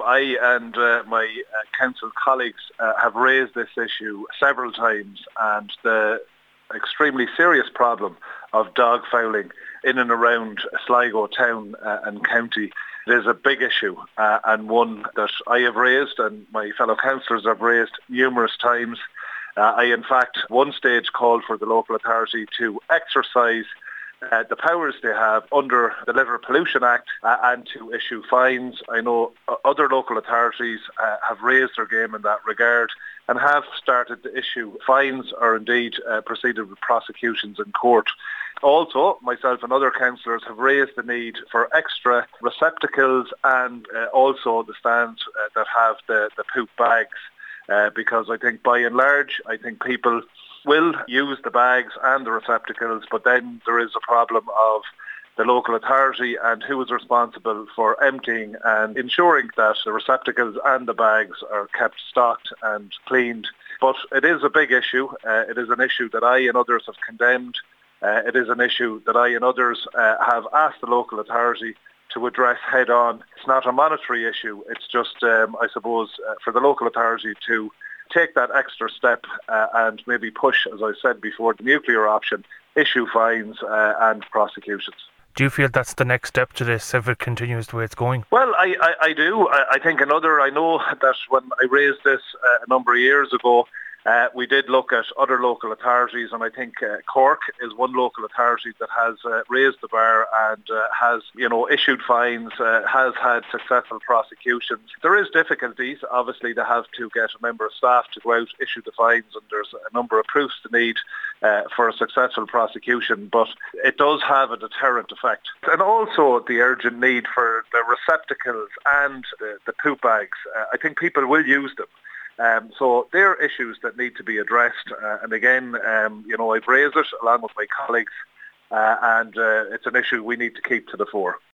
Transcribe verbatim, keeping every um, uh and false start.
I and uh, my uh, council colleagues uh, have raised this issue several times, and the extremely serious problem of dog fouling in and around Sligo town uh, and county. It is a big issue uh, and one that I have raised and my fellow councillors have raised numerous times. Uh, I in fact one stage called for the local authority to exercise Uh, the powers they have under the Liver Pollution Act uh, and to issue fines. I know uh, other local authorities uh, have raised their game in that regard and have started to issue fines or indeed uh, proceeded with prosecutions in court. Also, myself and other councillors have raised the need for extra receptacles and uh, also the stands uh, that have the, the poop bags uh, because I think by and large, I think people will use the bags and the receptacles, but then there is a problem of the local authority and who is responsible for emptying and ensuring that the receptacles and the bags are kept stocked and cleaned. But it is a big issue. Uh, it is an issue that I and others have condemned. Uh, it is an issue that I and others uh, have asked the local authority to address head on. It's not a monetary issue. It's just, um, I suppose, uh, for the local authority to take that extra step uh, and maybe push, as I said before, the nuclear option, issue fines uh, and prosecutions. Do you feel that's the next step to this if it continues the way it's going? Well, I, I, I do. I, I think another, I know that when I raised this uh, a number of years ago, Uh, we did look at other local authorities, and I think uh, Cork is one local authority that has uh, raised the bar and uh, has, you know, issued fines, uh, has had successful prosecutions. There is difficulties. Obviously, they have to get a member of staff to go out, issue the fines, and there's a number of proofs to need uh, for a successful prosecution. But it does have a deterrent effect. And also the urgent need for the receptacles and the, the poop bags. Uh, I think people will use them. Um, so there are issues that need to be addressed, uh, and again, um, you know, I've raised it along with my colleagues, uh, and uh, it's an issue we need to keep to the fore.